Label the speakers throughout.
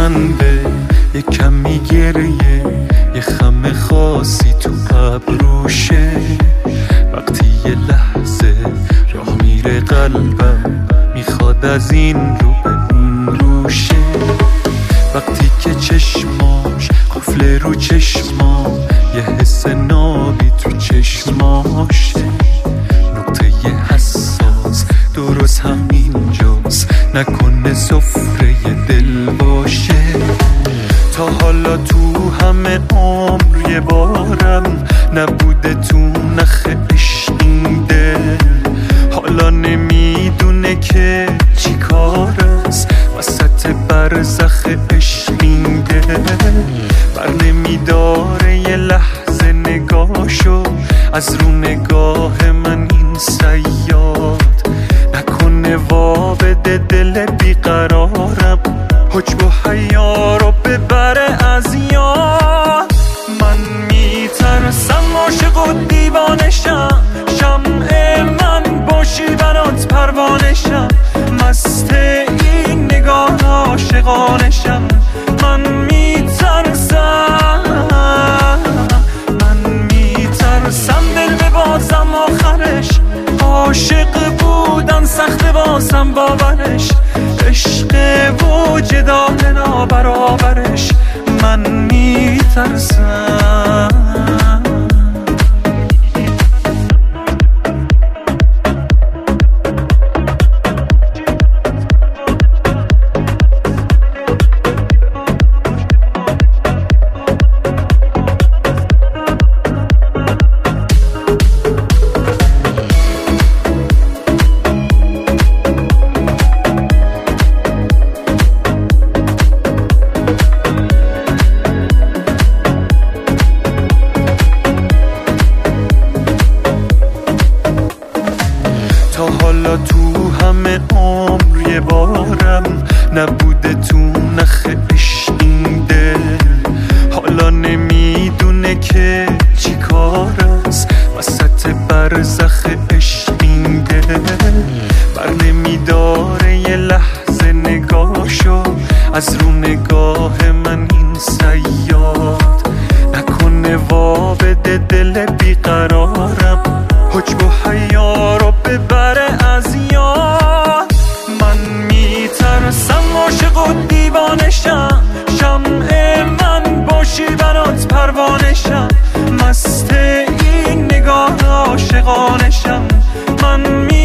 Speaker 1: خنده، یه کمی گریه، یه خم خاصی تو ابروشه. وقتی یه لحظه راه میره قلبم، میخواد از این رو به اون روشه. وقتی که چشماش قفل رو چشمام، یه حس نابی تو چشماشه. نقطه حساس درست همینجاست، نکنه سفره دل باشه. تا حالا تو همه عمر یه بارم نبوده تو نخ عشق این دل. حالا نمیدونه که چی کار است وسط برزخ عشق این دل. بر نمیداره یه لحظه نگاهشو از رو نگاه من این صیاد. نکنه وا بده دل بیقرارم، حجب و حیا رو ببره از یاد. من میترسم عاشق و دیوانشم، شمع من باشی برات پروانشم. مست این نگاه عاشقانشم. من میترسم دل ببازم آخرش. عاشق بودن سخت واسم باورش، عشق و جدال نابرابرش. من میترسم. تا حالا تو همه عمر یه بارم نبوده تو نخ عشق این دل. حالا نمیدونه که چی کار است وسط برزخ عشق این دل. بر نمیداره یه لحظه نگاهشو از رو نگاه من این صیاد. نکنه وا بده دل بیقرارم، حجب و حیا رو ببره از یاد. من میترسم عاشق و دیوانشم، شمع من باشی برات پروانشم. مست این نگاه عاشقانشم. من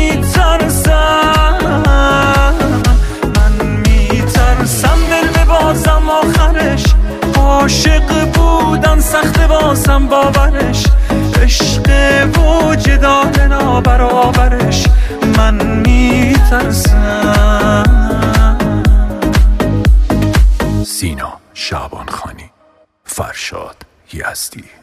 Speaker 1: میترسم دل ببازم آخرش. عاشق بودن سخت واسم باورش، عشق و جدال نابرابرش. من میترسم.
Speaker 2: سینا شعبان خانی، فرشاد یزدی.